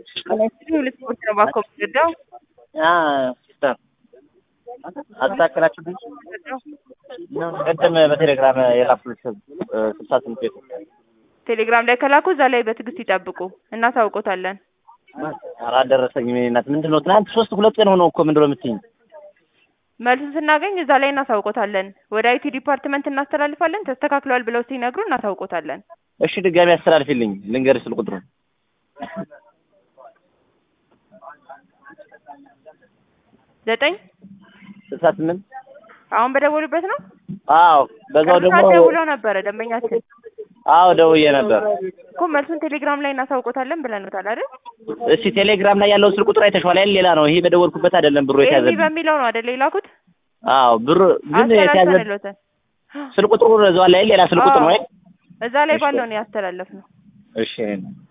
ሁለት ስፖርት ነው ባኮ ገዳው ሲስተር አስተካከላችሁ ግን ቅድም በቴሌግራም የላኩልሽ 68 ቤት ቴሌግራም ላይ ከላኩ እዛ ላይ በትግስት ይጠብቁ እናሳውቆታለን። አላደረሰኝም። እናት ምንድነው ትናንት 2 ቀን ሆነው እኮ ምንድነው የምትይኝ? መልሱን ስናገኝ እዛ ላይ እናሳውቆታለን። ወደ አይቲ ዲፓርትመንት እናስተላልፋለን። ተስተካክሏል ብለው ሲነግሩ እናሳውቆታለን። እሺ ድጋሚ አስተላልፊልኝ ልንገርሽ ስልክ ቁጥሩን 68 አሁን በደወሉበት ነው። አዎ በዛው ደግሞ ደውለው ነበረ ደንበኛችን። አዎ ደውዬ ነበር እኮ መልሱን ቴሌግራም ላይ እናሳውቆታለን ብለንታል አይደል? እሺ ቴሌግራም ላይ ያለው ስልክ ቁጥር አይተሽዋል አይደል? ሌላ ነው ይሄ በደወልኩበት አይደለም ብሩ የተያዘ ይሄ በሚለው ነው አይደል የላኩት? አዎ ብሩ ግን የተያዘ ስልክ ቁጥሩ እዛው ላይ ሌላ ስልክ ቁጥር ነው አይደል? እዛ ላይ ባለው ነው ያስተላለፍነው። እሺ